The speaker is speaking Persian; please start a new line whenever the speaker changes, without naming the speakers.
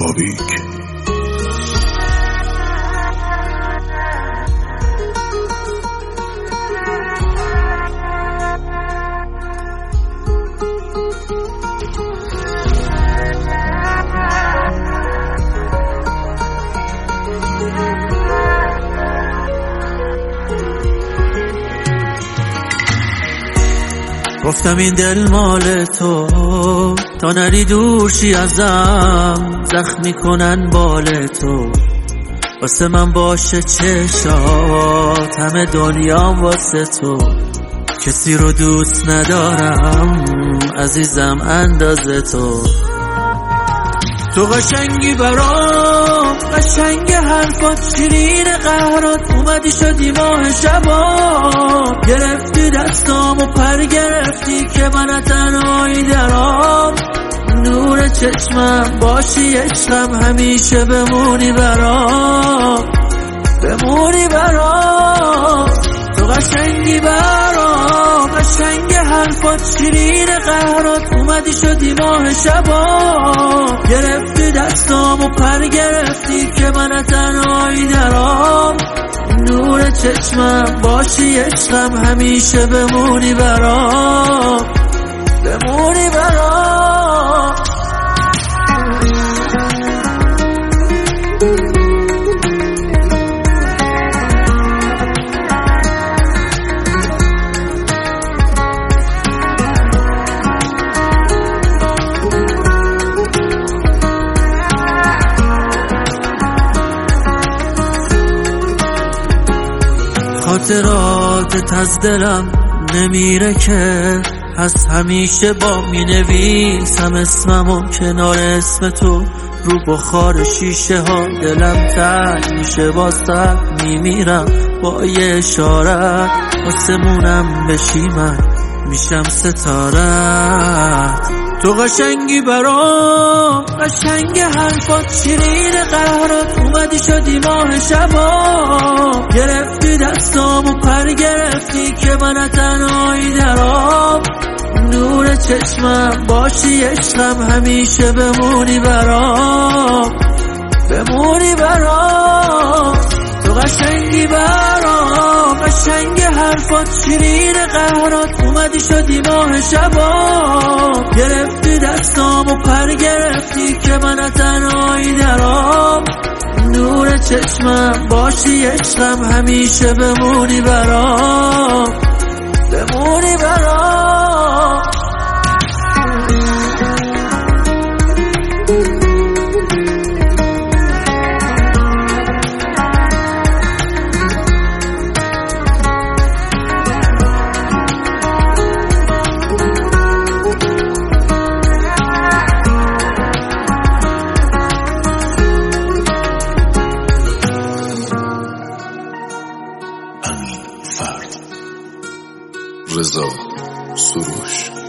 بابیک.
گفتم این دل مال تو، تا نری دورشی ازم، زخمی کنن بال تو. واسه من باشه چشات، همه دنیام واسه تو. کسی رو دوست ندارم عزیزم اندازه تو. تو قشنگی برام، قشنگ حرفات، شیرین قهرات. اومدی شدی ماه شبا، گرفتی دستام و پر گرفتی که من تنهایی درام. نور چشمم باشی عشقم، همیشه بمونی برام، بمونی برام. تو قشنگی برام، قشنگ حرفات، شیرین قهرات. اومدی شدی ماه شبا، گرفتی دستام و پر گرفتی که من تنهایی درام. نور چشمم باشی عشقم، همیشه بمونی برام، بمونی برام. خاطراتت از دلم نمیره که، از همیشه با مینویسم اسممو کنار اسم تو. رو بخار شیشه ها دلم تنگ میشه، واسه میمیرم با یه اشارت. واسمونم بشی من میشم ستارت. تو قشنگی برام، قشنگ حرفات، شیرین قهرات. اومدی شدی ماه شبا، گرفتی دستام و پر گرفتی که من تنهایی درام. نور چشمم باشی عشقم، همیشه بمونی برام، بمونی برام. تو قشنگی برام، قشنگ حرفات، شیرین قهرات. اومدی شدی ماه شبا، گرفتی دستام و پر گرفتی که من تنهایی درام. نور چشمم باشی عشقم، همیشه بمونی برام، بمونی برام.
رضا سروش.